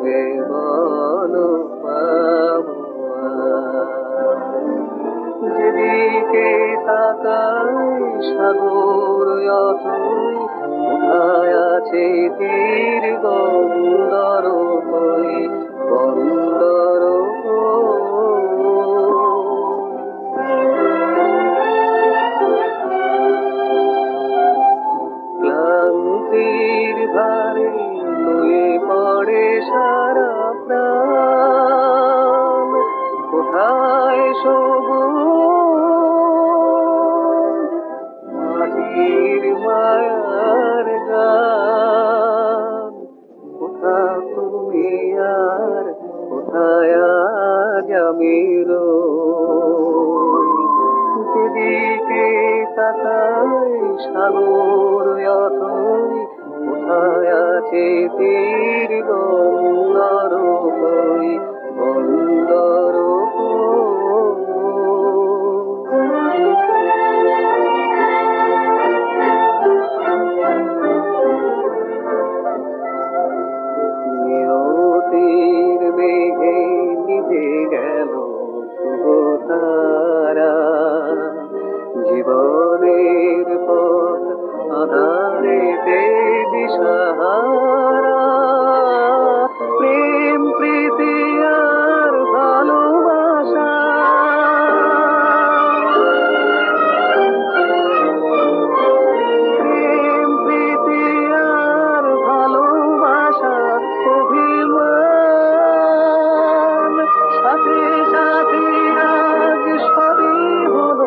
কে বলো পাবো আর? যেদিকে তাকাই সাগর অথই, কোথায় আছে তীর বন্দর কই, বন্দর ক্লান্তির ভারে নুয়ে পড়ে সারা প্রাণ, কোথায় সবুজ মাটির মায়ার গান? কোথা তুমি আর কোথায় আজ আমি রই? যেদিকে তাকাই সাগর অথই, কোথায় আছে তীর বন্দর কই, বন্দর নিয়তির মেঘে নিভে গেল ধ্রুবতারা, জীবনের পথ আঁধারেতে দিশাহারা। প্রেম প্রীতি আর ভালোবাসা প্রেম প্রীতি আর ভালোবাসা অভিমান, সাথে সাথে আজ সবই হলো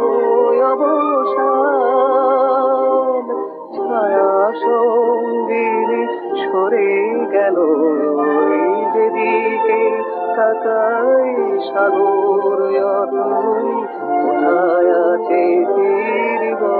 অবসান। ছায়া সঙ্গিনী সরে গেল ওই, যেদিকে তাকাই সাগর অথই, কোথায় আছে তীর